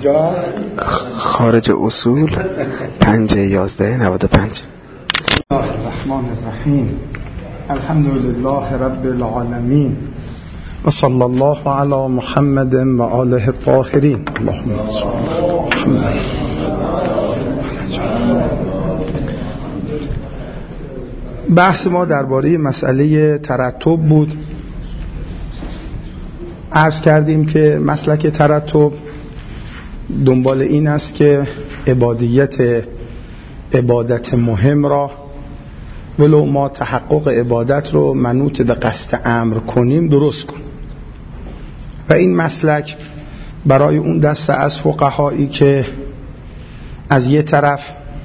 خارج اصول 5/11/95. بسم الله الرحمن الرحیم. الحمد لله رب العالمین و صلی الله علی محمد و آله الطاهرین. اللهم صل علی محمد. بحث ما درباره مسئله ترتب بود. عرض کردیم که مسلک ترتب دنبال این است که عبادت مهم را ولو ما تحقق عبادت رو منوط به قصد امر کنیم درست کن. و این مسلک برای اون دسته از فقهایی که از یه طرف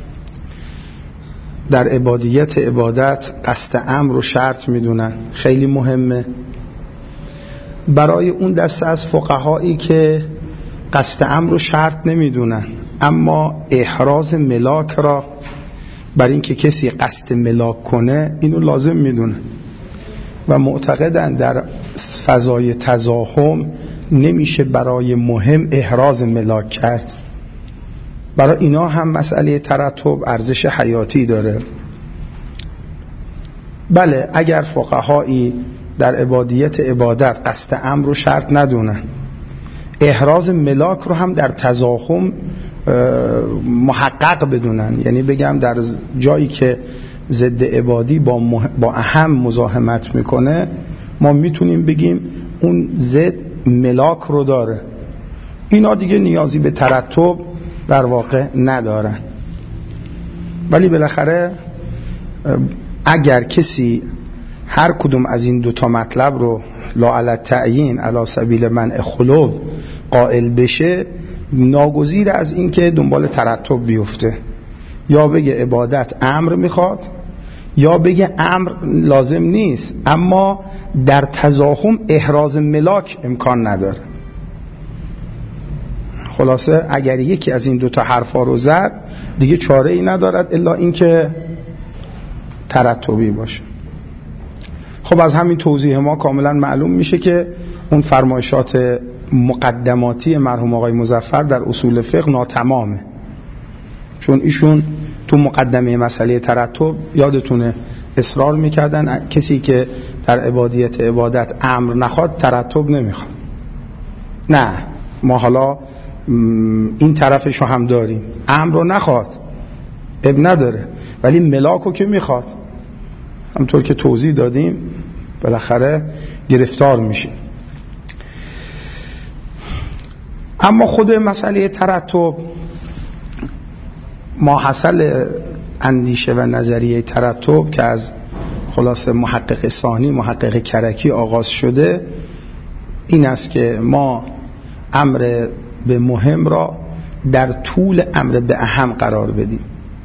در عبادت قصد امر رو شرط میدونن، خیلی مهمه. برای اون دسته از فقهایی که قصد امر رو شرط نمیدونن اما احراز ملاک را بر این که کسی قصد ملاک کنه اینو لازم میدونن و معتقدن در فضای تزاحم نمیشه برای مهم احراز ملاک کرد. برای اینا هم مسئله ترتب ارزش حیاتی داره. بله، اگر فقهایی در عبادت قصد امر رو شرط ندونن، احراز ملاک رو هم در تزاحم محقق بدونن، یعنی بگم در جایی که ضد عبادی با اهم مزاحمت میکنه ما میتونیم بگیم اون ضد ملاک رو داره، اینا دیگه نیازی به ترتب در واقع ندارن. ولی بالاخره اگر کسی هر کدوم از این دوتا مطلب رو لا علی التعیین علی سبیل منع خلو قائل بشه، ناگزیر از این که دنبال ترتب بیفته، یا بگه عبادت امر میخواد یا بگه امر لازم نیست اما در تزاحم احراز ملاک امکان نداره. خلاصه اگر یکی از این دوتا حرفا رو زد دیگه چاره ای ندارد الا این که ترتبی باشه. خب از همین توضیح ما کاملا معلوم میشه که اون فرمایشات مقدماتی مرحوم آقای مظفر در اصول فقه ناتمامه، چون ایشون تو مقدمه مسئله ترتب یادتونه اصرار میکردن کسی که در عبادت امر نخواد ترتب نمیخواد. نه، ما حالا این طرفشو هم داریم، امر رو نخواد اب نداره ولی ملاکو که میخواد، همطور که توضیح دادیم بالاخره گرفتار میشه. اما خود مسئله ترتب، ماحصل اندیشه و نظریه ترتب که از خلاصه محقق ثانی محقق کرکی آغاز شده این است که ما امر به مهم را در طول امر به اهم قرار بدیم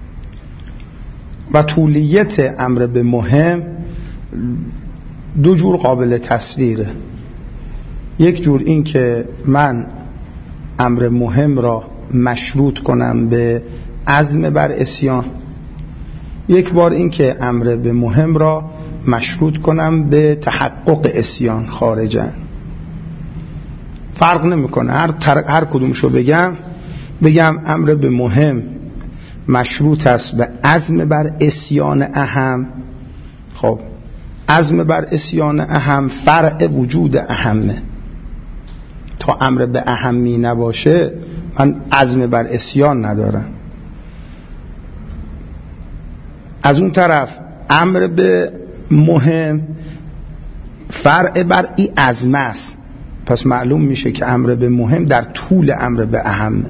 و طولیت امر به مهم دو جور قابل تصویره. یک جور این که من امر مهم را مشروط کنم به عزم بر عصیان، یک بار این که امر به مهم را مشروط کنم به تحقق عصیان خارجا. فرق نمیکنه هر کدومشو بگم امر به مهم مشروط است به عزم بر عصیان اهم. خب عزم بر عصیان اهم فرع وجود اهمه، تا امر به اهمی نباشه من عزم بر عصیان ندارم. از اون طرف امر به مهم فرع بر ای عزم است، پس معلوم میشه که امر به مهم در طول امر به اهمه.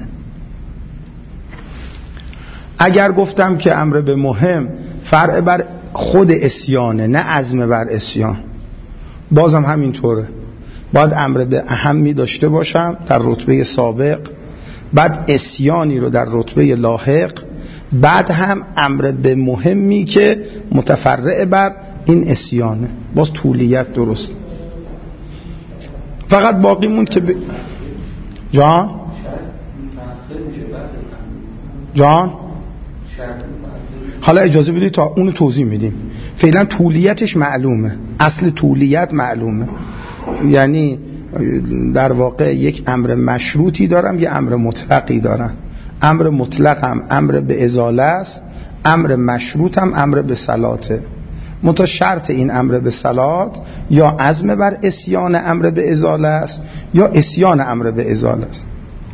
اگر گفتم که امر به مهم فرع بر خود عصیانه نه عزم بر عصیان، بازم همینطوره، باید امر به اهمی داشته باشم در رتبه سابق، بعد عصیانی رو در رتبه لاحق، بعد هم امر به مهمی که متفرع بر این عصیانه، باز طولیت درست. فقط باقی موند که جان حالا اجازه بدید تا اونو توضیح میدیم. فعلا طولیتش معلومه، اصل طولیت معلومه، یعنی در واقع یک امر مشروطی دارم، یک امر مطلقی دارم. امر مطلقم امر به ازاله است، امر مشروطم امر به صلاته. منتها شرط این امر به صلات یا عزم بر اسیان امر به ازاله است یا اسیان امر به ازاله است.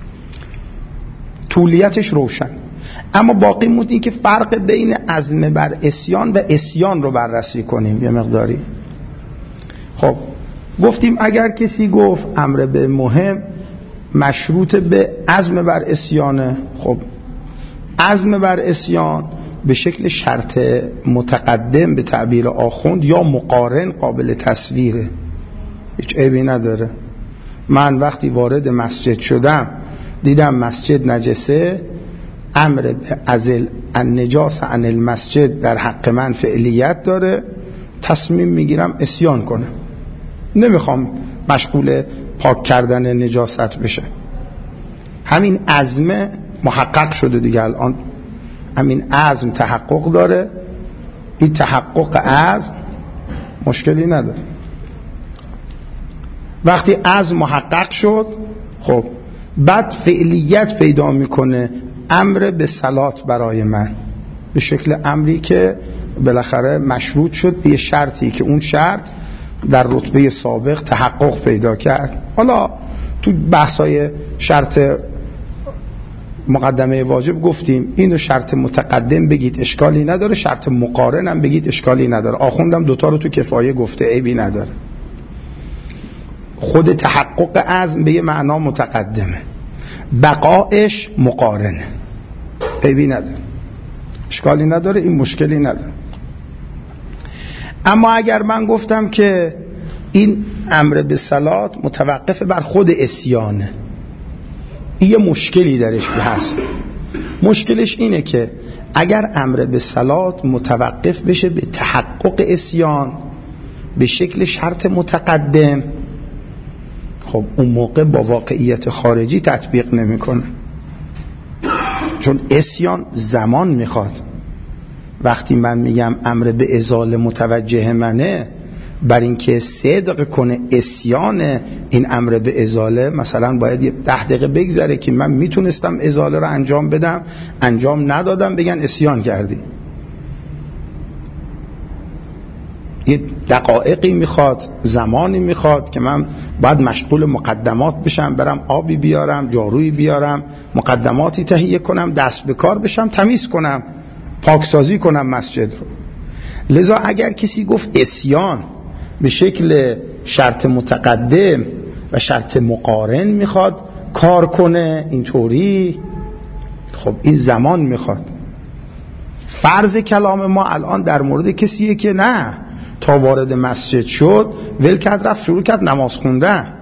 طولیتش روشن. اما باقی موند این که فرق بین عزم بر اسیان و اسیان رو بررسی کنیم یه مقداری. خب گفتیم اگر کسی گفت امر به مهم مشروط به عزم بر اسیانه، خب عزم بر اسیان به شکل شرط متقدم به تعبیر آخوند یا مقارن قابل تصویره، هیچ عیبی نداره. من وقتی وارد مسجد شدم دیدم مسجد نجسه، امر به ازل النجاس عن المسجد در حق من فعلیت داره، تصمیم میگیرم اسیان کنم، نمیخوام مشغول پاک کردن نجاست بشه. همین عزم محقق شده دیگه، الان همین عزم تحقق داره، این تحقق عزم مشکلی نداره. وقتی عزم محقق شد خب بعد فعلیت پیدا میکنه امر به صلات برای من به شکل امری که بالاخره مشروط شد به شرطی که اون شرط در رتبه سابق تحقق پیدا کرد. حالا تو بحثای شرط مقدمه واجب گفتیم اینو شرط متقدم بگید اشکالی نداره، شرط مقارن هم بگید اشکالی نداره. آخوندم دوتا رو تو کفایه گفته عیبی نداره. خود تحقق عزم به یه معنا متقدمه، بقایش مقارنه، عیبی نداره، اشکالی نداره، این مشکلی نداره. اما اگر من گفتم که این امر به صلات متوقف بر خود اسیانه، این یه مشکلی درش هست. مشکلش اینه که اگر امر به صلات متوقف بشه به تحقق اسیان به شکل شرط متقدم، خب اون موقع با واقعیت خارجی تطبیق نمیکنه، چون اسیان زمان میخواد. وقتی من میگم امر به ازاله متوجه منه، بر اینکه صدق کنه اسیان این امر به ازاله مثلا باید 10 دقیقه بگذره که من میتونستم ازاله رو انجام بدم، انجام ندادم، بگن اسیان کردی. یه دقایقی میخواد، زمانی میخواد که من باید مشغول مقدمات بشم، برم آبی بیارم، جارویی بیارم، مقدماتی تهیه کنم، دست به کار بشم، تمیز کنم، پاکسازی کنم مسجد رو. لذا اگر کسی گفت اسیان به شکل شرط متقدم و شرط مقارن میخواد کار کنه اینطوری، خب این زمان میخواد. فرض کلام ما الان در مورد کسیه که نه تا وارد مسجد شد ول کرد رفت شروع کرد نماز خوندن.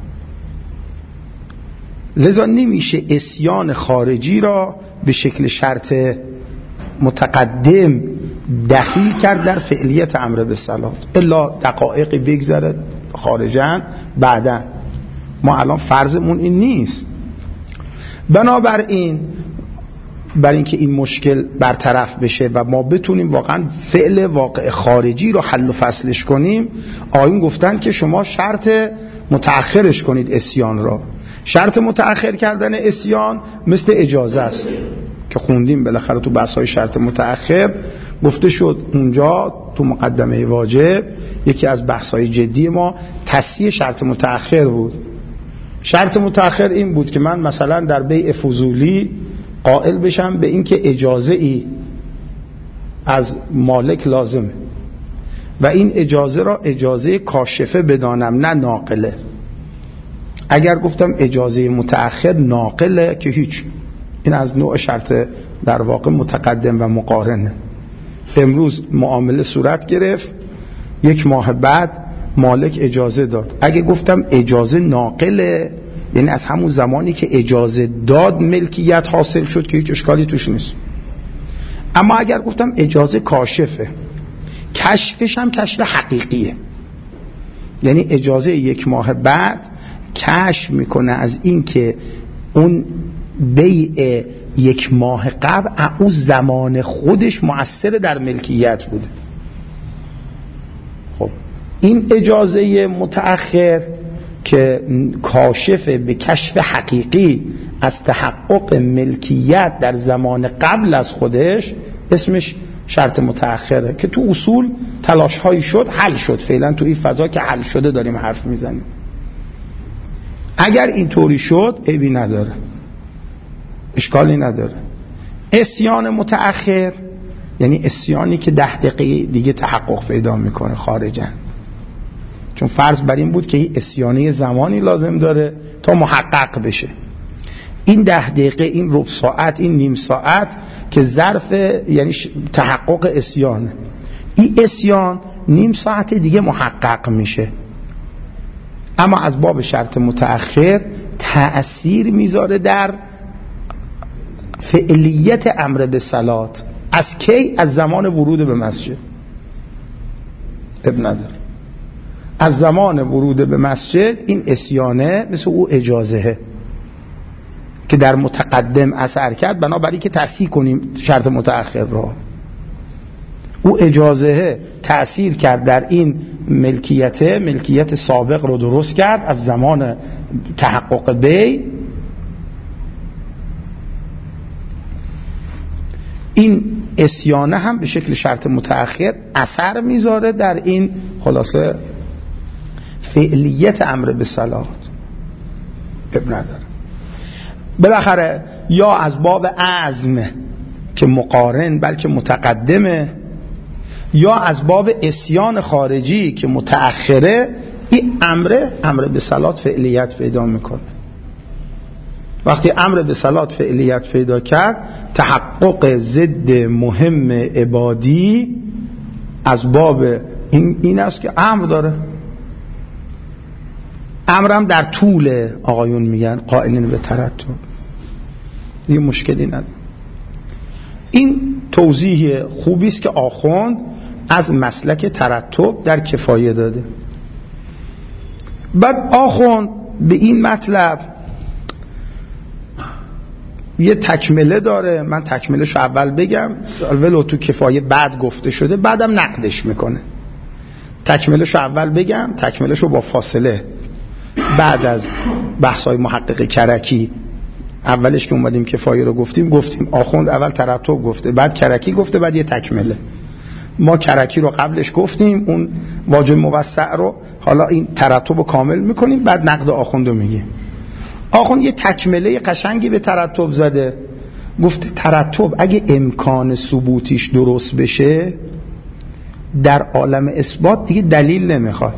لذا نمیشه اسیان خارجی را به شکل شرط متقدم دخیل کرد در فعلیت امر به صلات، الا دقایقی بگذره خارجاً بعداً. ما الان فرضمون این نیست. بنابراین برای اینکه این مشکل برطرف بشه و ما بتونیم واقعا فعل واقع خارجی رو حل و فصلش کنیم، آیون گفتن که شما شرط متأخرش کنید اسیان را. شرط متأخر کردن اسیان مثل اجازه است که خوندیم بالاخره تو بحث‌های شرط متأخر گفته شد. اونجا تو مقدمه واجب یکی از بحث‌های جدی ما تصحیح شرط متأخر بود. شرط متأخر این بود که من مثلا در بیع فضولی قائل بشم به این که اجازه ای از مالک لازمه و این اجازه را اجازه کاشفه بدانم نه ناقله. اگر گفتم اجازه متأخر ناقله که هیچ، این از نوع شرط در واقع متقدم و مقارنه. امروز معامله صورت گرفت، 1 ماه بعد مالک اجازه داد. اگه گفتم اجازه ناقله یعنی از همون زمانی که اجازه داد ملکیت حاصل شد که هیچ اشکالی توش نیست. اما اگر گفتم اجازه کاشفه، کشفش هم کشف حقیقیه، یعنی اجازه 1 ماه بعد کشف میکنه از این که اون بیع 1 ماه قبل اون زمان خودش مؤثر در ملکیت بوده. خب این اجازه متأخر که کاشف به کشف حقیقی از تحقق ملکیت در زمان قبل از خودش، اسمش شرط متأخره که تو اصول تلاش هایی شد حل شد. فعلا تو این فضا که حل شده داریم حرف میزنیم. اگر اینطوری شد عیبی نداره، اشکالی نداره. عصیان متأخر یعنی عصیانی که 10 دقیقه دیگه تحقق پیدا میکنه خارجن، چون فرض بر این بود که این عصیانه زمانی لازم داره تا محقق بشه. این 10 دقیقه، این ربع ساعت، این نیم ساعت که ظرف یعنی تحقق عصیان، این عصیان نیم ساعت دیگه محقق میشه. اما از باب شرط متأخر تأثیر میذاره در فعلیت امر به صلات. از کی؟ از زمان ورود به مسجد. اب نداره. از زمان ورود به مسجد این عصیانه مثل او اجازهه که در متقدم اثر کرد، بنابراین که تصحیح کنیم شرط متأخر را. او اجازهه تأثیر کرد در این ملکیت سابق رو درست کرد از زمان تحقق بی. این عصیانه هم به شکل شرط متأخر اثر میذاره در این خلاصه فعلیت امر به صلات. اب نداره. بالاخره یا از باب عزم که مقارن بلکه متقدمه، یا از باب عصیان خارجی که متأخره، این امر به صلات فعلیت پیدا میکنه. وقتی امر به صلات فعلیت پیدا کرد، تحقق ضد مهم عبادی از باب این است که امر داره. امرم در طول آقایون میگن قائلین به ترتب، دیگه مشکلی نداره. این توضیح خوبی است که آخوند از مسلک ترتب در کفایه داده. بعد آخوند به این مطلب یه تکمله داره. من تکملهشو اول بگم، ولو تو کفایه بعد گفته شده، بعدم نقدش میکنه. تکملهشو اول بگم، تکملهشو با فاصله بعد از بحث‌های محقق کرکی. اولش که اومدیم کفایه رو گفتیم آخوند اول ترتب گفته، بعد کرکی گفته، بعد یه تکمله. ما کرکی رو قبلش گفتیم، اون واجب موسع رو، حالا این ترتب رو کامل میکنیم، بعد نقد آخوند رو میگیم. آخوند یه تکمله قشنگی به ترتب زده. گفته ترتب اگه امکان ثبوتیش درست بشه در عالم اثبات دیگه دلیل نمیخواد.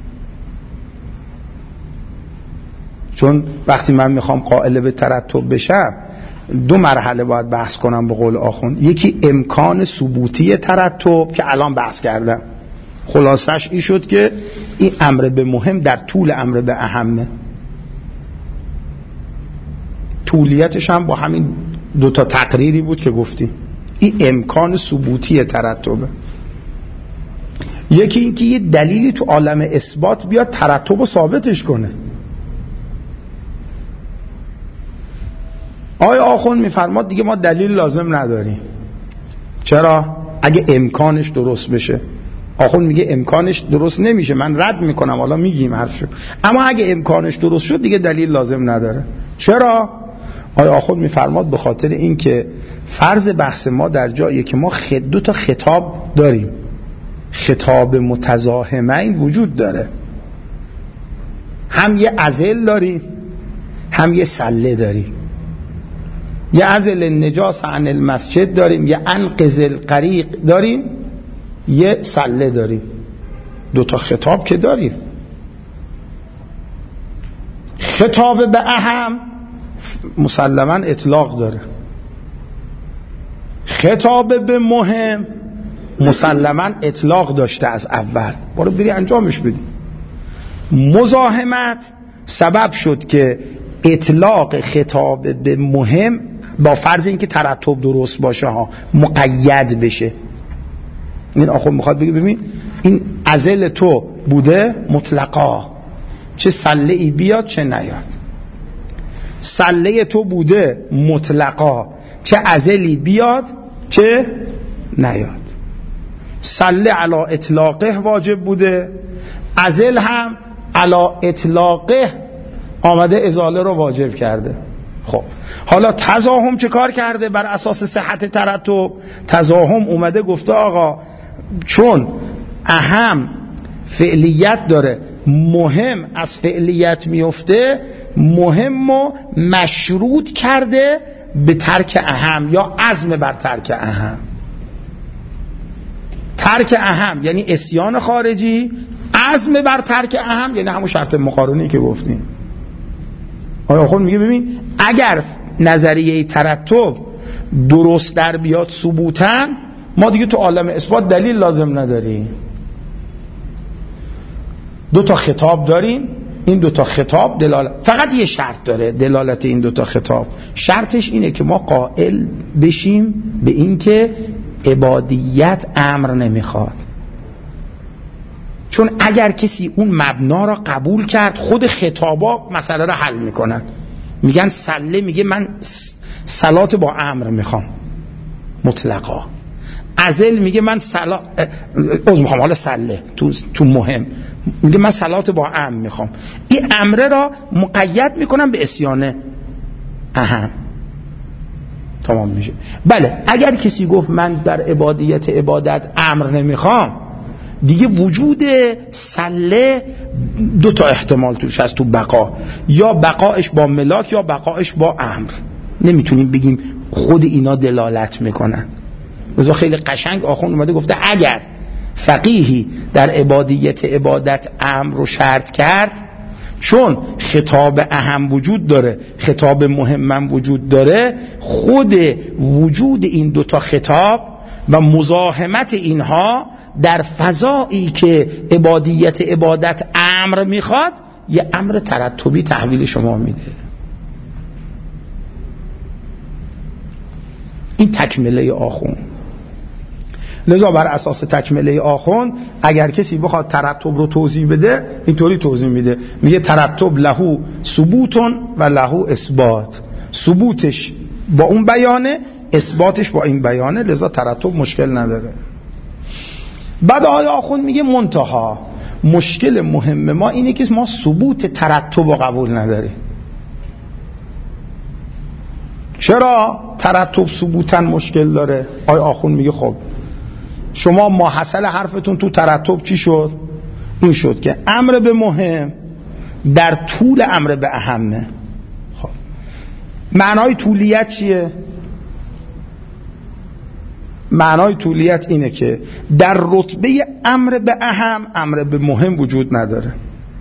چون وقتی من میخوام قائل به ترتب بشم 2 مرحله باید بحث کنم به قول آخوند. یکی امکان ثبوتی ترتب که الان بحث کردم، خلاصش این شد که این امر به مهم در طول امر به اهمه. طولیتش هم با همین 2 تا تقریری بود که گفتیم. این امکان ثبوتی ترتبه. یکی این که یه دلیلی تو عالم اثبات بیاد ترتب رو ثابتش کنه. آیا آخوند میفرماد دیگه ما دلیل لازم نداریم. چرا؟ اگه امکانش درست بشه. آخوند میگه امکانش درست نمیشه، من رد میکنم، حالا میگیم حرفشو. اما اگه امکانش درست شد دیگه دلیل لازم نداره. چرا؟ آیا آخوند میفرماد به خاطر این که فرض بحث ما در جاییه که ما 2 تا خطاب داریم. خطاب متزاحمین وجود داره. هم یه عزل داریم، هم یه سله داریم. یه عزل النجاس عن المسجد داریم، یه انقذ الغریق داریم، یه سله داریم. 2 تا خطاب که داریم. خطاب به اهم مسلماً اطلاق داره. خطاب به مهم مسلماً اطلاق داشته از اول. برو بری انجامش بدی. مزاحمت سبب شد که اطلاق خطاب به مهم با فرض اینکه ترتب درست باشه مقید بشه. این آخوند میخواد بگه ببین این عزل تو بوده مطلقا، چه سله ای بیاد چه نیاد. سله تو بوده مطلقا، چه عزلی بیاد چه نیاد. سله علی اطلاقه واجب بوده، عزل هم علا اطلاقه آمده ازاله رو واجب کرده. خب حالا تزاحم چه کار کرده بر اساس صحت ترتب؟ تزاحم اومده گفته آقا چون اهم فعلیت داره، مهم از فعلیت میفته، مهم و مشروط کرده به ترک اهم یا عزم بر ترک اهم. ترک اهم یعنی عصیان خارجی، عزم بر ترک اهم یعنی همون شرط مقارنی که گفتیم. آیا خود میگه ببین اگر نظریه ترتب درست در بیاد ثبوتاً، ما دیگه تو عالم اثبات دلیل لازم نداریم. دو تا خطاب داریم، این دو تا خطاب دلالت، فقط یه شرط داره دلالت این دو تا خطاب، شرطش اینه که ما قائل بشیم به این که عبادیت امر نمیخواد. چون اگر کسی اون مبنا را قبول کرد، خود خطابا مسئله را حل میکنن. میگن سله میگه من صلات با امر میخوام مطلقا، ازل میگه من میخوام، حالا سله تو مهم میگه من صلات با امر میخوام. این امره را مقید میکنم به عصیان اهم، تمام میشه. بله اگر کسی گفت من در عبادت امر نمیخوام، دیگه وجود سله دو تا احتمال توش هست تو بقا، یا بقایش با ملاک یا بقایش با امر. نمیتونیم بگیم خود اینا دلالت میکنن. بذار خیلی قشنگ آخوند اومده گفته اگر فقیهی در عبادت امر رو شرط کرد، چون خطاب اهم وجود داره، خطاب مهم وجود داره، خود وجود این دوتا خطاب و مزاحمت اینها در فضایی که عبادت امر میخواد، یه امر ترتبی تحویل شما میده. این تکمله آخوند. لذا بر اساس تکمله آخوند اگر کسی بخواد ترتب رو توضیح بده، اینطوری توضیح میده، میگه ترتب لهو ثبوتون و لهو اثبات. ثبوتش با اون بیانه، اثباتش با این بیانه، لذا ترتب مشکل نداره. بعد آقای آخوند میگه منتها مشکل مهم ما اینه که ما ثبوت ترتب رو قبول نداریم. چرا ترتب ثبوتاً مشکل داره؟ آقای آخوند میگه خب شما ماحصل حرفتون تو ترتب چی شد؟ این شد که امر به مهم در طول امر به اهمه. خب معنای طولیت چیه؟ معنای طولیت اینه که در رتبه امر به اهم امر به مهم وجود نداره،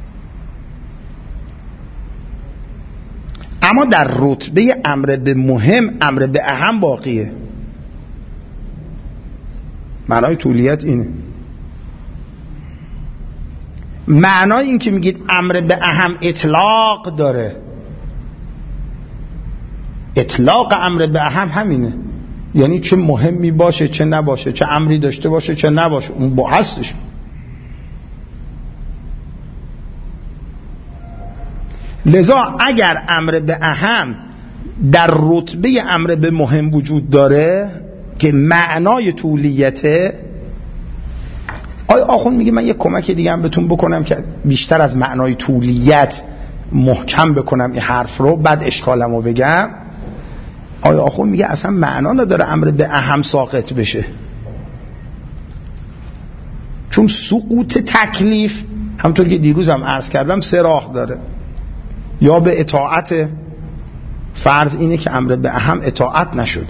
اما در رتبه امر به مهم امر به اهم باقیه. معنای طولیت اینه. معنای این که میگید امر به اهم اطلاق داره، اطلاق امر به اهم همینه، یعنی چه مهمی باشه چه نباشه، چه امری داشته باشه چه نباشه، اون با هستش. لذا اگر امر به اهم در رتبه امر به مهم وجود داره که معنای طولیته، آیا آخوند میگه من یک کمک دیگه هم بهتون بکنم که بیشتر از معنای طولیت محکم بکنم این حرف رو، بعد اشکالمو بگم. آیا آخوند میگه اصلا معنا نداره امر به اهم ساقط بشه، چون سقوط تکلیف همونطور که دیروزم عرض کردم سه راه داره. یا به اطاعت، فرض اینه که امر به اهم اطاعت نشده،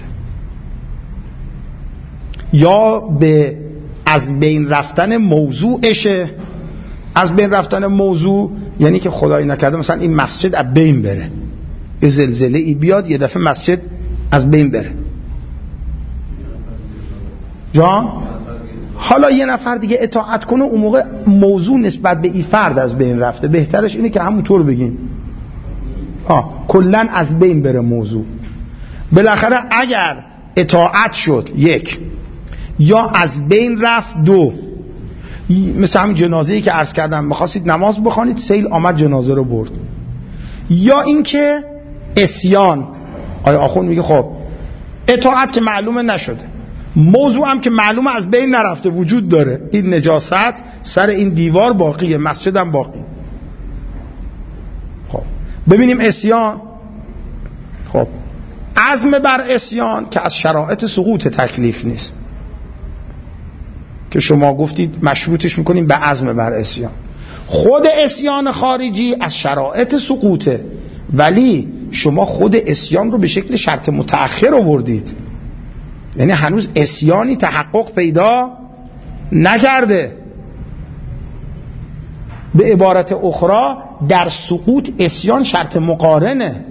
یا به از بین رفتن موضوعشه. از بین رفتن موضوع یعنی که خدای نکرده مثلا این مسجد از بین بره، یه زلزله ای بیاد یه دفعه مسجد از بین بره جان، حالا یه نفر دیگه اطاعت کنه، اون موقع موضوع نسبت به این فرد از بین رفته. بهترش اینه که همونطور بگیم کلن از بین بره موضوع. بالاخره اگر اطاعت شد یک، یا از بین رفت دو، مثل همین جنازه‌ای که عرض کردم می‌خواستید نماز بخوانید سیل آمد جنازه رو برد، یا اینکه عصیان. آیا آخوند میگه خب اطاعت که معلومه نشده، موضوع هم که معلومه از بین نرفته وجود داره، این نجاست سر این دیوار باقیه، مسجد هم باقی. ببینیم عصیان. خب عزم بر عصیان که از شرایط سقوط تکلیف نیست، که شما گفتید مشروطش میکنیم به عزم بر عصیان. خود عصیان خارجی از شرایط سقوطه، ولی شما خود عصیان رو به شکل شرط متأخر آوردید، یعنی هنوز عصیانی تحقق پیدا نکرده. به عبارت اخرى در سقوط عصیان شرط مقارنه.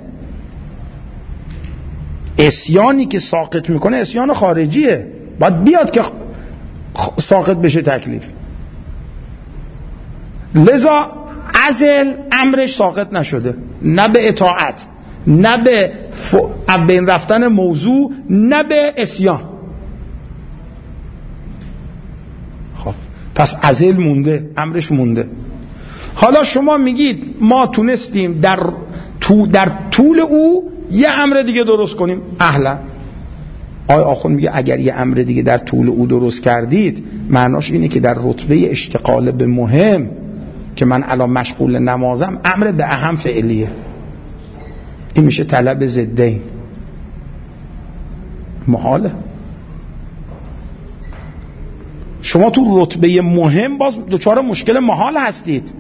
عصیانی که ساقط میکنه عصیان خارجیه، باید بیاد که ساقط بشه تکلیف. لذا عزل امرش ساقط نشده، نه به اطاعت، نه به بین رفتن موضوع، نه به عصیان. خب پس عزل مونده، امرش مونده. حالا شما میگید ما تونستیم در طول او یه امر دیگه درست کنیم. اهلا. آقای آخوند میگه اگر یه امر دیگه در طول او درست کردید، معناش اینه که در رتبه اشتغال به مهم که من الان مشغول نمازم، امر به اهم فعلیه. این میشه طلب ضدین. محاله. شما تو رتبه مهم باز دچار مشکل محال هستید.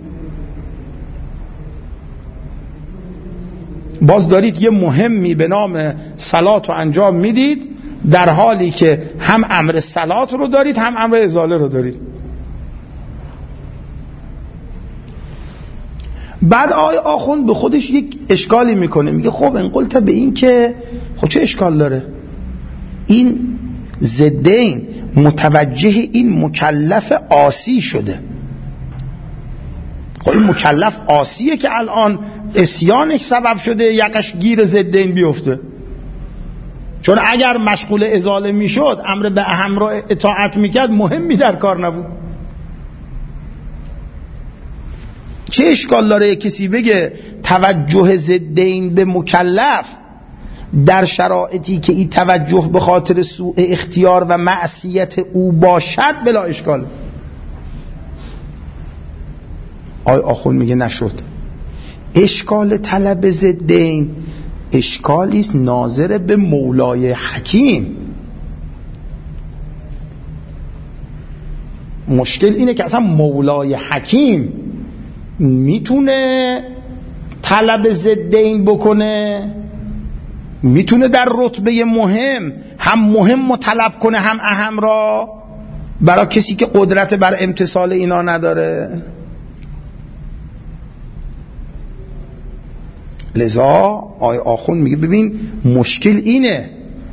باز دارید یه مهمی به نام صلات رو انجام میدید، در حالی که هم امر صلات رو دارید هم امر ازاله رو دارید. بعد آقای آخوند به خودش یک اشکالی میکنه، میگه خب این قلت به این که خب چه اشکال داره؟ این ضدین متوجه این مکلف عاصی شده. خب این مکلف عاصیه که الان عصیانش سبب شده یقش گیر ضدین بیفته. چون اگر مشغول ازاله میشد، امر به اهم را اطاعت میکرد، مهمی در کار نبود. چه اشکال داره کسی بگه توجه ضدین به مکلف در شرایطی که این توجه به خاطر سوء اختیار و معصیت او باشد بلا اشکال؟ آقای آخوند میگه نشد. اشکال طلب ضدین اشکالی است ناظر به مولای حکیم. مشکل اینه که اصلا مولای حکیم میتونه طلب ضدین بکنه؟ میتونه در رتبه مهم هم مهم طلب کنه هم اهم را، برای کسی که قدرت بر امتثال اینا نداره؟ لذا آقای آخوند میگه ببین مشکل اینه.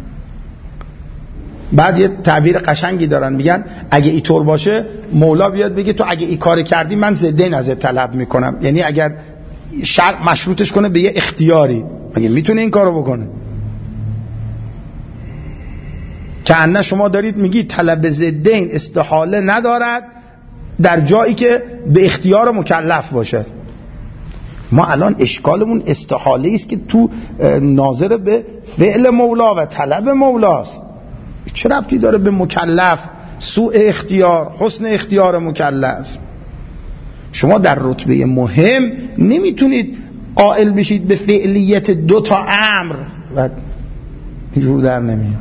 بعد یه تعبیر قشنگی دارن، میگن اگه اینطور باشه مولا بیاد بگه تو اگه این کار کردی من ضدین ازت طلب میکنم، یعنی اگر شرط مشروطش کنه به یه اختیاری، مگه میتونه این کارو بکنه؟ که انه شما دارید میگید طلب ضدین استحاله ندارد در جایی که به اختیار مکلف باشه. ما الان اشکالمون استحاله است که تو ناظر به فعل مولا و طلب مولاست. چه ربطی داره به مکلف؟ سوء اختیار، حسن اختیار مکلف. شما در رتبه مهم نمیتونید قائل بشید به فعلیت دو تا امر و اینجور در نمیاد.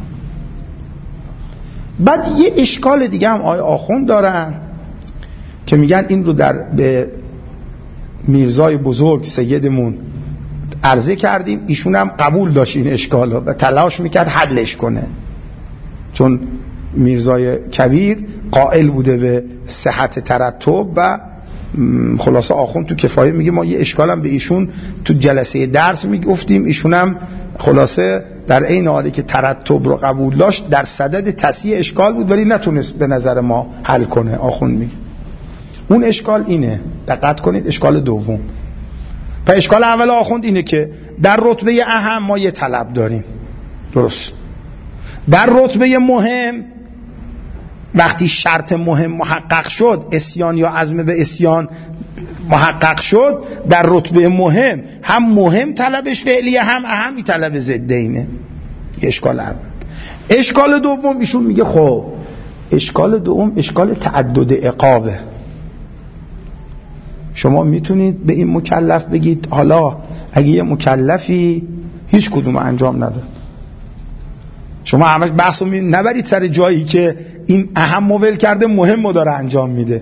بعد یه اشکال دیگه هم آقای آخوند دارن که میگن این رو به میرزای بزرگ سیدمون عرضه کردیم، ایشون هم قبول داشت این اشکال رو و تلاش میکرد حلش کنه، چون میرزای کبیر قائل بوده به صحت ترتب و خلاصه آخوند تو کفایه میگه ما یه اشکالم به ایشون تو جلسه درس میگفتیم، ایشون هم خلاصه در این حالی که ترتب رو قبول داشت در صدد تصحیح اشکال بود ولی نتونست به نظر ما حل کنه. آخوند میگه اون اشکال اینه، دقت کنید، اشکال دوم. پس اشکال اول آخوند اینه که در رتبه اهم ما یه طلب داریم، درست. در رتبه مهم وقتی شرط مهم محقق شد، عصیان یا عزم به عصیان محقق شد، در رتبه مهم هم مهم طلبش فعلیه هم اهمی طلب ضدینه. اشکال اول. اشکال دوم ایشون میگه خب اشکال دوم اشکال تعدد عقابه. شما میتونید به این مکلف بگید حالا اگه یه مکلفی هیچ کدوم انجام نده، شما همش بحثو نبرید سر جایی که این اهم ول کرده مهم رو داره انجام میده.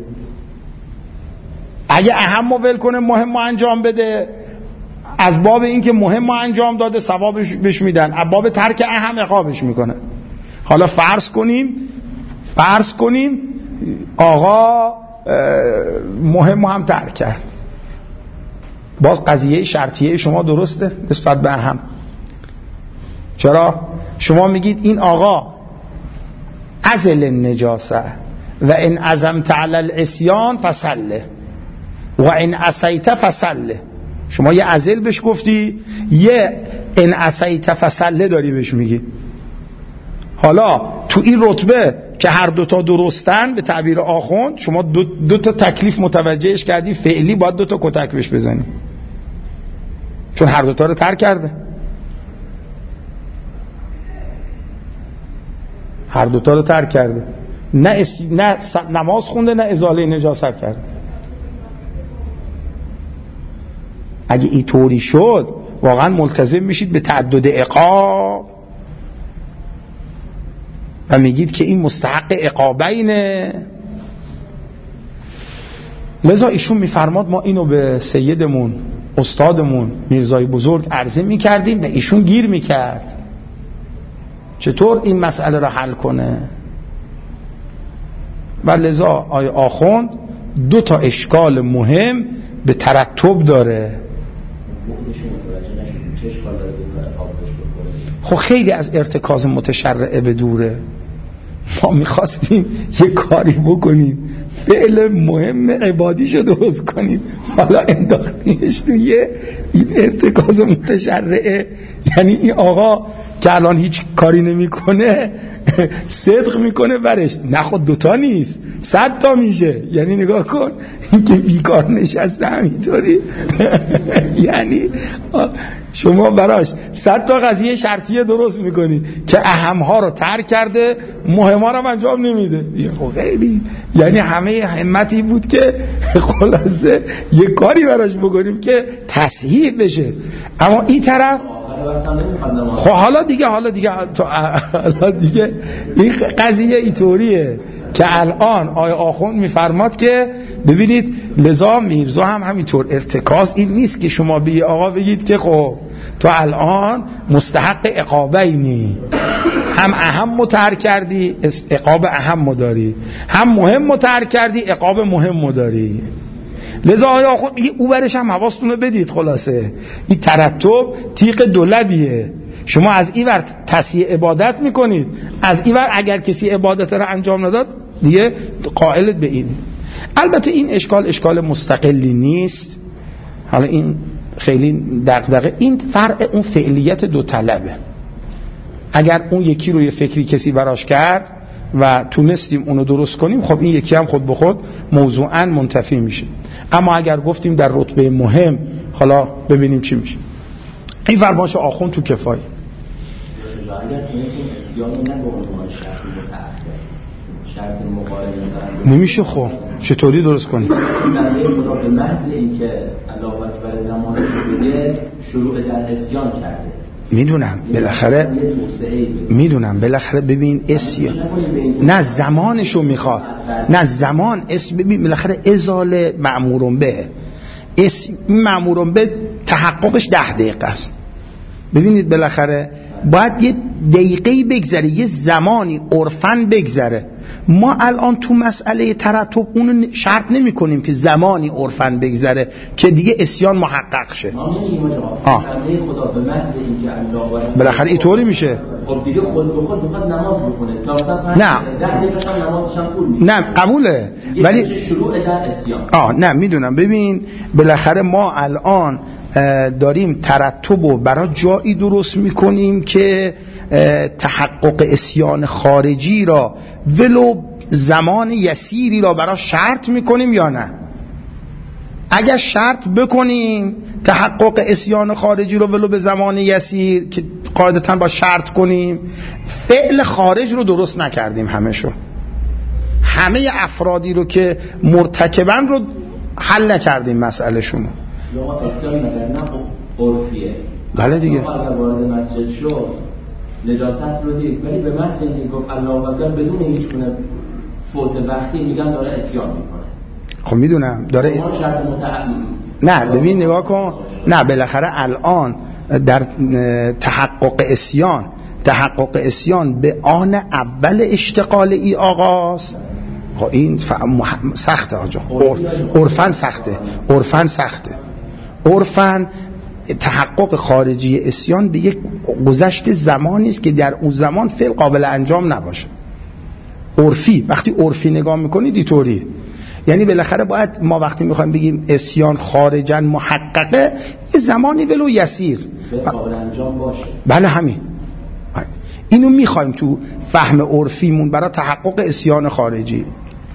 اگه اهم ول کنه مهم رو انجام بده، از باب این که مهم رو انجام داده ثوابش بهش میدن، از باب ترک اهم عقابش میکنه. حالا فرض کنیم آقا مهم هم ترک کرد، باز قضیه شرطیه شما درسته نسبت به اهم. چرا؟ شما میگید این آقا ازل النجاسه و ان عزمت علی العصیان فصله و ان عصیت فصله. شما یه ازل بهش گفتی، یه ان عصیت فصله داری بهش میگی. حالا تو این رتبه که هر دوتا درستن به تعبیر آخوند، شما دو تا تکلیف متوجهش کردی، فعلی باید دو تا کتک بهش بزنی، چون هر دوتا رو ترک کرده، هر دوتا رو ترک کرده، نه نماز خونده نه ازاله نجاست کرده. اگه این طوری شد واقعا ملتزم میشید به تعدد عقاب و میگید که این مستحق عقابینه. لذا ایشون میفرماد ما اینو به سیدمون استادمون میرزای بزرگ عرضه میکردیم و ایشون گیر میکرد چطور این مسئله را حل کنه. و لذا آیه آخوند دو تا اشکال مهم به ترتب داره. خب خیلی از ارتکاز متشرعه به دوره. ما میخواستیم یه کاری بکنیم فعل مهم عبادیشو درست کنیم، حالا انداختیمش توی این ارتکاز متشرعه. یعنی این آقا که الان هیچ کاری نمیکنه صدق میکنه برش، نه خود دوتا نیست 100 تا میشه. یعنی نگاه کن این که بیکار نشسته همینطوری یعنی شما براش 100 تا قضیه شرطیه درست میکنی که اهمها رو ترک کرده مهمها رو انجام نمیده. خب خیلی یعنی همه همتی بود که خلاصه یه کاری براش بکنیم که تصحیح بشه. اما این طرف خب حالا دیگه این قضیه اینطوریه که الان آیه آخوند میفرماد که ببینید لذا میرزا هم همینطور ارتکاز این نیست که شما به آقا بگید که خب تو الان مستحق عقابینی، هم اهم متر کردی عقاب اهم داری، هم مهم متر کردی عقاب مهم داری. لذا آیه آخوند میگه او برش هم حواستون رو بدید. خلاصه این ترتب تیغ دولبیه. شما از این ور تصحیح عبادت میکنید، از این ور اگر کسی عبادت رو انجام نداد دیگه قائلت به این. البته این اشکال مستقلی نیست، حالا این خیلی دغدغه، این فرع اون فعلیت دو طلبه. اگر اون یکی رو یه فکری کسی براش کرد و تونستیم اونو درست کنیم، خب این یکی هم خود به خود موضوعاً منتفی میشه. اما اگر گفتیم در رتبه مهم، حالا ببینیم چی میشه. این فرمایش آخوند تو کفایه. نمیشه. خب چطوری درست کنیم؟ خدا به محض اینکه الله اکبر نماز بگه شروع در عصیان کرده. میدونم بالاخره ببین اسیان نه زمانشو میخواد، نه زمان اسم. ببین بالاخره ازاله مأمورون به اسم، مأمورون به تحققش 10 دقیقه است. ببینید بالاخره باید یه دقیقه‌ای بگذره، یه زمانی عرفاً بگذره. ما الان تو مسئله ترتب اونو شرط نمی کنیم که زمانی عرفاً بگذره که دیگه عصیان محقق شه. خدا به محض اینکه الله بالاخره اینطوری میشه. خب دیگه خود به خود میخواد نماز بخونه. نه قبوله، ولی شروع در عصیان. نه میدونم. ببین بالاخره ما الان داریم ترتبو برای جایی درست میکنیم که تحقق عصیان خارجی را ولو زمان یسیری را برای شرط میکنیم یا نه. اگر شرط بکنیم تحقق عصیان خارجی رو ولو به زمان یسیر که قاعدتاً با شرط کنیم، فعل خارج رو درست نکردیم. همه افرادی رو که مرتکبن رو حل نکردیم مسئله شما. عرفیه. بله دیگه. اگر وارد مسجد شد نجاست رو دید، ولی به محض اینکه گفت الله اکبر بدون هیچ گونه فوت وقتی میگن داره عصیان میکنه. خب میدونم داره شرط متعلق. نه ببین نگاه کن، نه بالاخره الان در تحقق عصیان به آن اول اشتغال ای آغاز. خب این سخته آجا، عرفاً سخته. عرفاً تحقق خارجی عصیان به یک گذشت زمانی است که در اون زمان فعل قابل انجام نباشه. عرفی وقتی عرفی نگاه میکنید اینطوریه، یعنی بالاخره باید ما وقتی میخوایم بگیم عصیان خارجاً محققه یه زمانی ولو یسیر قابل انجام باشه. بله همین، اینو میخوایم تو فهم عرفیمون برای تحقق عصیان خارجی.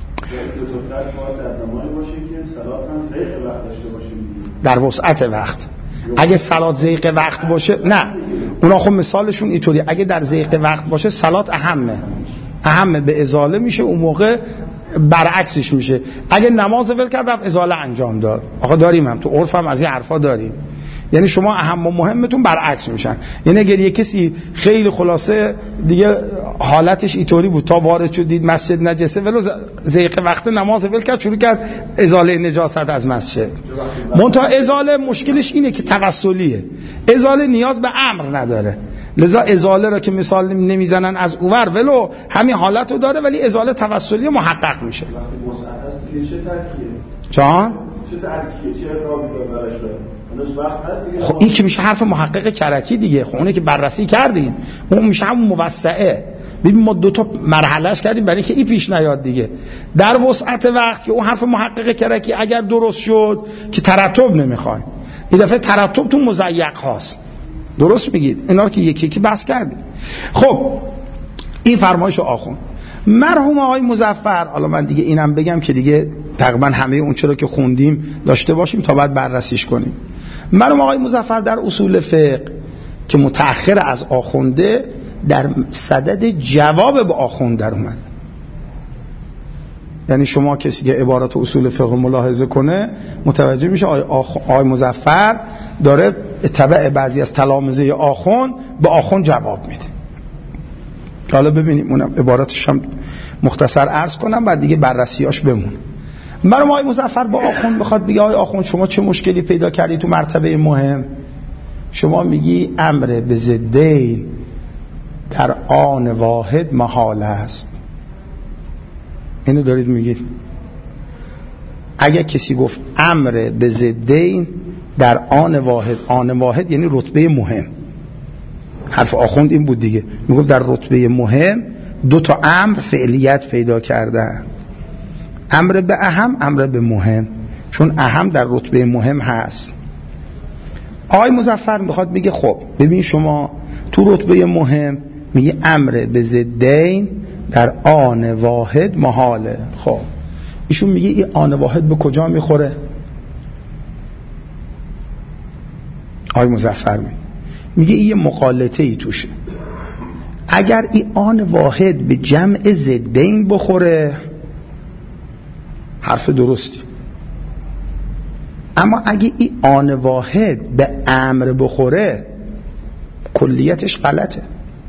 در وسعت وقت. اگه صلات ضیق وقت باشه نه، اونا خب مثالشون اینطوری، اگه در ضیق وقت باشه صلات اهمه به ازاله میشه، اون موقع برعکسش میشه. اگه نماز ول کرد رفت ازاله انجام داد. آخه داریم هم تو عرف هم از این حرفا داریم، یعنی شما اهم و مهمتون برعکس میشن. یعنی اگر یه کسی خیلی خلاصه دیگه حالتش اینطوری بود تا وارد شد دید مسجد نجسه ولو ضیق وقت نماز ول کرد شروع کرد ازاله نجاست از مسجد. منتها ازاله مشکلش اینه که توسلیه، ازاله نیاز به امر نداره، لذا ازاله را که مثال نمیزنن از اونور ولو همین حالتو داره ولی ازاله توسلی محقق میشه. جان؟ چه ترکیه؟ چه رابطه براش داره؟ خب این که میشه حرف محقق کرکی دیگه. خب اونه که بررسی کردیم اون میشه همون موسعه. ببین ما دو تا مرحلهش کردیم برای اینکه این پیش نیاد دیگه. در وسعت وقت که اون حرف محقق کرکی اگر درست شد که ترتب نمیخوایم، این دفعه ترتب تو مضیق هاست. درست میگید، اینا رو که یکی یکی بحث کردیم. خب این فرمایش آخوند مرحوم آقای مظفر. حالا من دیگه اینم بگم که دیگه تقریبا همه اون چرا که خوندیم داشته باشیم تا بعد بررسیش کنیم. مرحوم آقای مظفر در اصول فقه که متأخر از آخونده در صدد جواب به آخوند در اومد. یعنی شما کسی که عبارات اصول فقه ملاحظه کنه متوجه میشه آقای مظفر داره تبع بعضی از تلامذه آخوند به آخوند جواب میده. حالا ببینیم اونم عباراتش هم مختصر عرض کنم بعد دیگه بررسیاش بمون. مرحوم آقای مظفر با آخوند بخواد بگه آقای آخوند شما چه مشکلی پیدا کردی تو مرتبه مهم؟ شما میگی امر به ضدین در آن واحد محال است. اینو دارید میگید. اگه کسی گفت امر به ضدین در آن واحد یعنی رتبه مهم. حرف آخوند این بود دیگه، میگفت در رتبه مهم دو تا امر فعلیت پیدا کردن، امر به اهم، امر به مهم، چون اهم در رتبه مهم هست. آقای مظفر میخواد بگه خب ببین شما تو رتبه مهم میگه امر به ضدین در آن واحد محاله. خب ایشون میگه این آن واحد به کجا میخوره؟ آقای مظفر میگه این یه مغالطه ای توشه. اگر این آن واحد به جمع ضدین بخوره حرف درستی، اما اگه این آن واحد به امر بخوره کلیتش غلطه.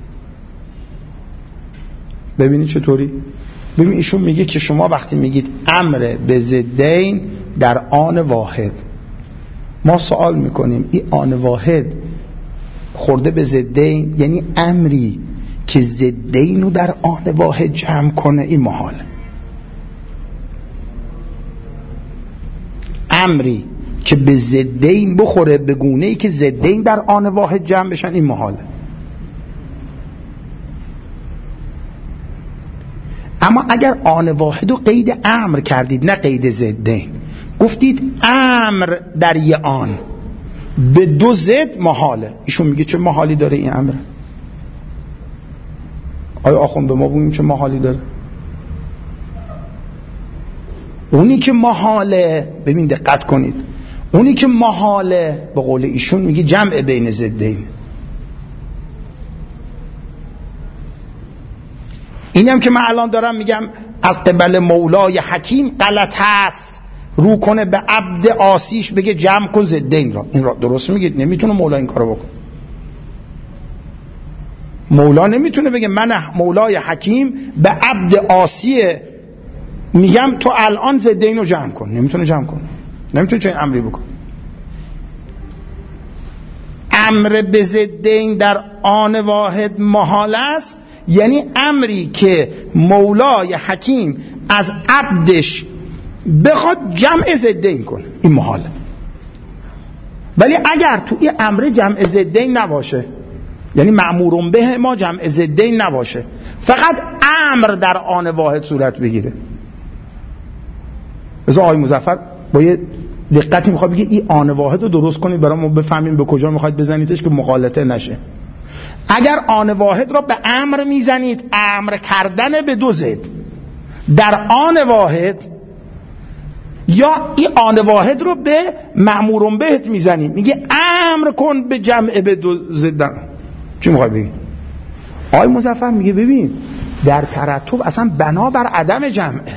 ببینید چطوری؟ ببین ایشون میگه که شما وقتی میگید امر به ضدین در آن واحد، ما سوال میکنیم این آن واحد خورده به ضدین یعنی امری که ضدین رو در آن واحد جمع کنه این محال. امری که به ضدین بخوره به گونه‌ای که ضدین در آن واحد جمع بشن این محاله. اما اگر آن واحد رو قید امر کردید نه قید ضدین، گفتید امر در یه آن به دو ضد محاله، ایشون میگه چه محالی داره این امر؟ آیا آخوند به ما بگیم چه محالی داره؟ اونی که محاله، ببین دقت کنید، اونی که محاله به قول ایشون میگه جمع بین ضدین. اینم که من الان دارم میگم از قبل مولای حکیم غلط هست رو کنه به عبد عاصیش بگه جمع کن ضدین را. این را درست میگید؟ نمیتونه مولا این کارو بکنه. مولا نمیتونه بگه من مولای حکیم به عبد عاصی میگم تو الان ضدین رو جمع کن. نمیتونه جمع کنه، نمیتونه چه امری بکنه. امر به ضدین در آن واحد محال است، یعنی امری که مولای حکیم از عبدش بخواد جمع ضدین کنه، این محاله. ولی اگر تو این امر جمع ضدین نباشه، یعنی مأمورون به ما جمع ضدین نباشه، فقط امر در آن واحد صورت بگیره، مثلا آقای مظفر با یه دقتی میخواد بگه این آن واحد رو درست کنید برای ما بفهمیم به کجا میخواید بزنیدش که مغالطه نشه. اگر آن واحد رو به امر میزنید، امر کردن به دو ضد در آن واحد، یا این آن واحد رو به مأمورون بهت میزنید، میگه امر کن به جمع به دو ضد. چی میخوای بگی؟ آقای مظفر میگه ببین در ترتب اصلا بنا بر عدم جمعه.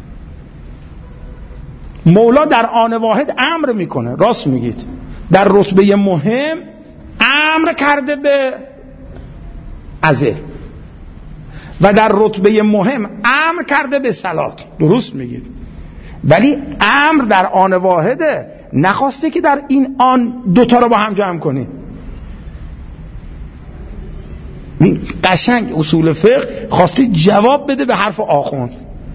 مولا در آن واحد امر میکنه، راست میگید، در رتبه مهم امر کرده به عزل و در رتبه مهم امر کرده به صلات، درست میگید. ولی امر در آن واحده، نخواسته که در این آن دوتا رو با هم جمع کنی. قشنگ اصول فقه خواسته جواب بده به حرف آخوند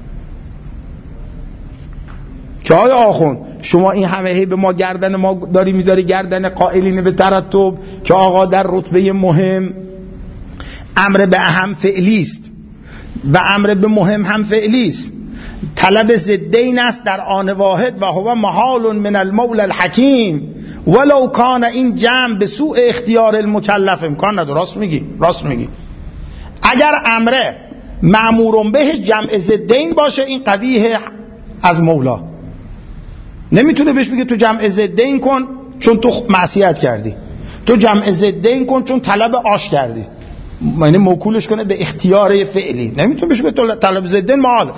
که آیا آخوند شما این همه هی به ما گردن ما داری میذاری گردن قائلین به ترتب که آقا در رتبه مهم امر به اهم فعلی است و امر به مهم هم فعلی است، طلب ضدین است در آن واحد و هو محال من المولى الحکیم ولو کان این جمع به سوء اختیار المکلف امکان نداره. راست میگی. اگر امره مأمورون به جمع ضدین باشه، این قویه از مولا، نمیتونه بهش بگه تو جمع ضدین کن چون تو معصیت کردی، تو جمع ضدین کن چون طلب آش کردی، یعنی موکولش کنه به اختیار فعلی. نمیتونه بهش بگه تو طلب ضدین محاله.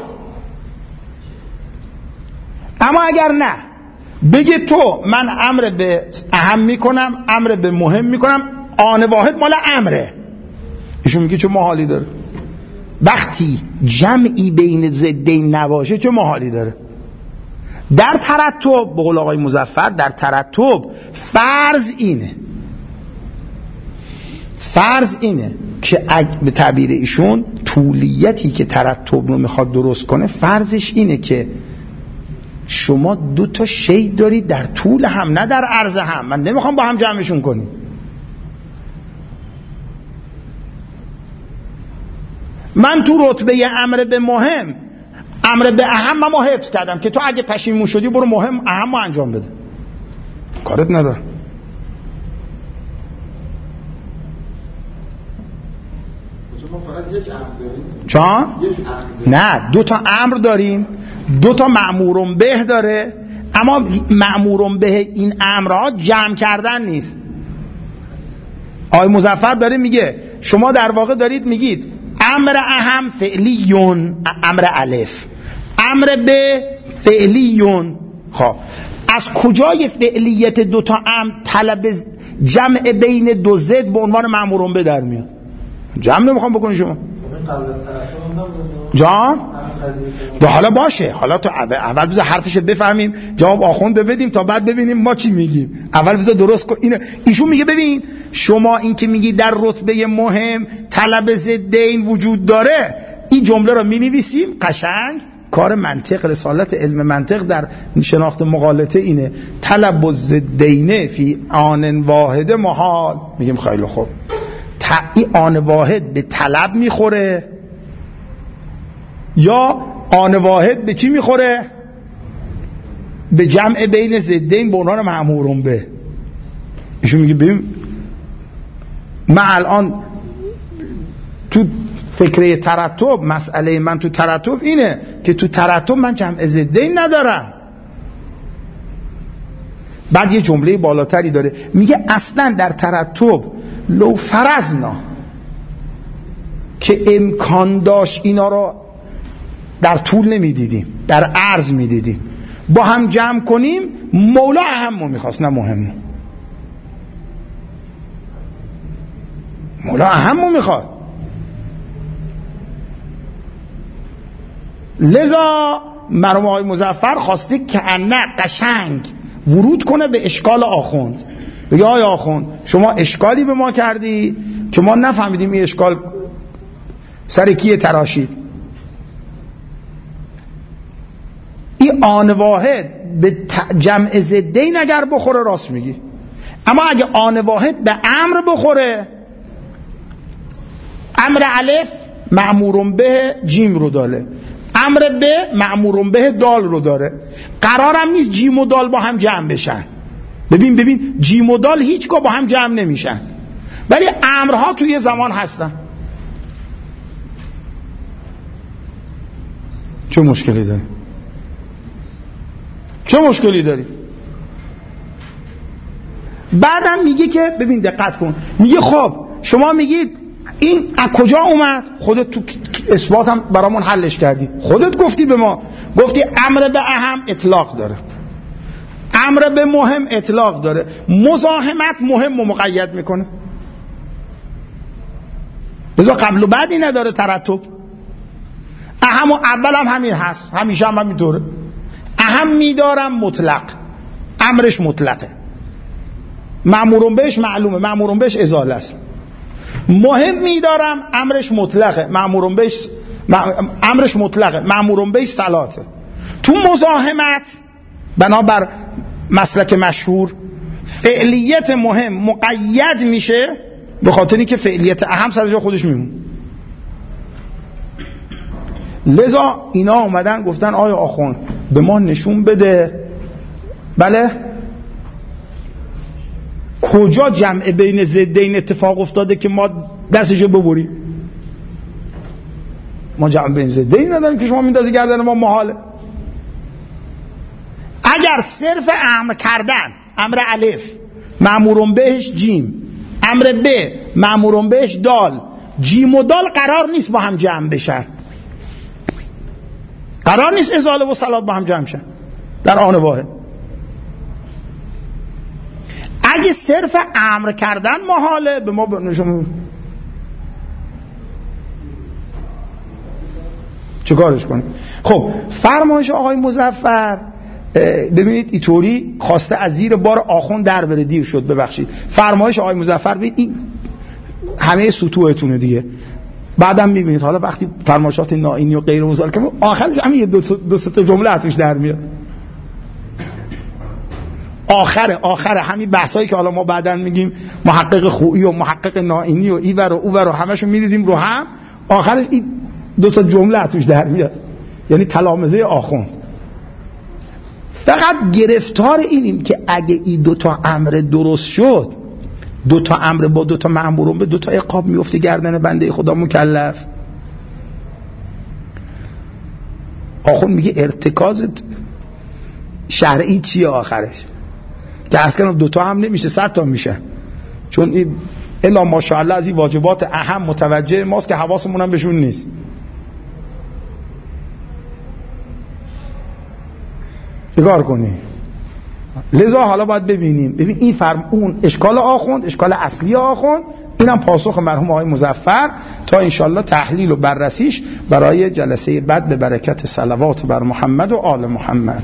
اما اگر نه بگه تو من امر به اهم میکنم، امر به مهم میکنم، آن واحد مال امره، ایشون میگه چه محالی داره؟ وقتی جمعی بین ضدین نباشه چه محالی داره؟ در ترتب به قول آقای مظفر، در ترتب فرض اینه که به تعبیر ایشون طولیتی که ترتب رو میخواد درست کنه، فرضش اینه که شما دو تا شی دارید در طول هم نه در عرض هم، من نمیخوام با هم جمعشون کنیم. من تو رتبه امر به مهم امر به اهم ما حفظ کردم که تو اگه پشیمون شدی برو مهم اهم رو انجام بده، کارت ندارم. چون نه دو تا امر داریم، دو تا مأمورون به داره، اما مأمورون به این امرها جمع کردن نیست. آقای مظفر داره میگه شما در واقع دارید میگید امر اهم فعلیون، امر الف، امر به فعلیون. خب از کجای فعلیت دو تا امر طلب جمع بین دو ضد به عنوان مأمورون به در میاد؟ جمع نمیخوام بکنی شما جان؟ حالا باشه، حالا تو اول بذار حرفشو بفهمیم، جواب آخونده بدیم تا بعد ببینیم ما چی میگیم. اول بذار درست کن اینو. ایشون میگه ببین شما این که میگی در رتبه مهم طلب ضدین وجود داره، این جمله رو مینویسیم قشنگ، کار منطق، رسالت علم منطق در شناخت مغالطه اینه، طلب الضدین فی آن واحد محال. میگیم خیلی خوب، این آن واحد به طلب میخوره یا آن واحد به چی میخوره؟ به جمع بین ضدین به عنوان مأمورون به. ایشون میگه ببین من الان تو فکره ترتب، مسئله من تو ترتب اینه که تو ترتب من جمع ضدین ندارم. بعد یه جمله بالاتری داره میگه اصلا در ترتب لو فرضنا که امکان داشت اینا رو در طول نمیدیدیم، در عرض میدیدیم، با هم جمع کنیم، مولا اهمو میخواست نه مهمو. مولا اهمو میخواد. لذا مرحوم آقای مظفر خواسته که قشنگ ورود کنه به اشکال آخوند. بگه آقای آخوند شما اشکالی به ما کردی که ما نفهمیدیم این اشکال سر کیه تراشید. این آن واحد به جمع ضدین اگر بخوره راست میگی، اما اگه آن واحد به امر بخوره، امر الف مأمور به جیم رو داره، امر به مأمور به دال رو داره. قرارم نیست جیم و دال با هم جمع بشن. ببین جیم و دال هیچگاه با هم جمع نمیشن، ولی امرها توی زمان هستن. چه مشکلی داری؟ چه مشکلی داری؟ بعدم میگه که ببین دقت کن، میگه خب شما میگید این از کجا اومد؟ خودت تو اثبات هم برامون حلش کردی، خودت گفتی به ما، گفتی امر به اهم اطلاق داره، امر به مهم اطلاق داره، مزاحمت مهم و مقید میکنه، لذا قبل و بعدی نداره ترتب. اهم و اول هم همین هست، همیشه هم همینطوره. اهم میدارم مطلق، امرش مطلقه، مأمورون بهش معلومه، مأمورون بهش ازاله است. مهم میدارم امرش مطلقه، مأمورون بهش امرش مطلقه، مأمورون بهش صلاته. تو مزاحمت بنابر مسلک مشهور فعلیت مهم مقید میشه به خاطر اینکه فعلیت اهم سر جا خودش میمونه. لذا اینا اومدن گفتن آیا آخوند به ما نشون بده بله کجا جمع بین ضدین اتفاق افتاده که ما دستشو ببریم. ما جمع بین ضدین نداریم که شما میندازی گردن ما محاله. اگر صرف امر کردن، امر الف مأمورون بهش جیم، امر ب مأمورون بهش دال، جیم و دال قرار نیست با هم جمع بشن، قرار نیست ازاله و صلات با هم جمع شن در آن واحد. اگه صرف امر کردن محاله به ما نشون چه کارش کنیم؟ خب فرمایش آقای مظفر ببینید اینطوری خواسته از زیر بار آخوند در بره، دیر شد ببخشید. فرمایش آقای مظفر ببینید این همه سطوحتونه دیگه. بعدم میبینید حالا وقتی فرمایشات نائینی و غیر مزال که آخرش همین دو سه جمله اتوش در میاد. آخر همین بحثایی که حالا ما بعداً میگیم محقق خویی و محقق نائینی و ایور و اوور و همشو میریزیم رو هم، آخرش این دو تا جمله اتوش در میاد، یعنی تلامذه آخوند. فقط گرفتار اینیم که اگه این دو تا امر درست شد، دو تا امر با دو تا مأمورون به دو تا عقاب میفته گردن بنده خدا مکلف. آخوند میگه ارتکاز شرعی چیه آخرش؟ که اصلا دو تا هم نمیشه، 100 تا میشه، چون این الا ماشاءالله از این واجبات اهم متوجه ماست که حواسمون هم بهشون نیست. چیکار کنی؟ لذا حالا باید ببینیم این اون اشکال آخوند، اشکال اصلی آخوند، اینم پاسخ مرحوم آقای مظفر تا انشالله تحلیل و بررسیش برای جلسه بعد به برکت صلوات بر محمد و آل محمد.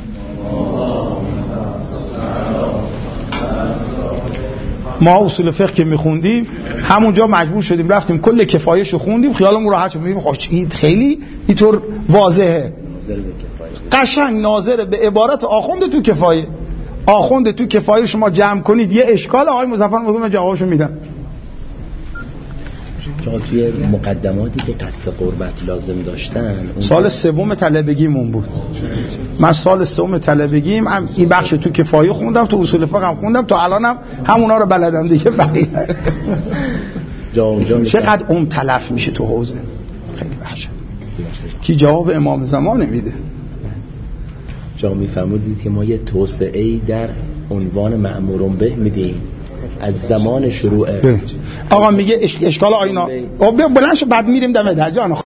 ما اصول فقه که میخوندیم همونجا مجبور شدیم رفتیم کل کفایه‌شو خوندیم، خیالمون راحت شد، میگیم خیلی اینطور واضحه، قشنگ ناظر به عبارت آخوند تو کفایه. آخوند تو کفایه شما جمع کنید یه اشکال، آقای مظفر من جوابشو میدم. توی مقدماتی که قصد قربت لازم داشتن سال سوم طلبگیمون بود. من سال سوم طلبگیم هم این بخش تو کفایه خوندم، تو اصول فقه هم خوندم، تا الانم همونا رو بلدم دیگه. چقدر تلف میشه تو حوزه، خیلی وحشت. کی جواب امام زمان میده؟ جا میفرمودید که ما یه توسعه‌ای در عنوان مأمورون به میدیم از زمان شروع. آقا میگه اشکال آینا بلند شو بعد میریم دم در جان.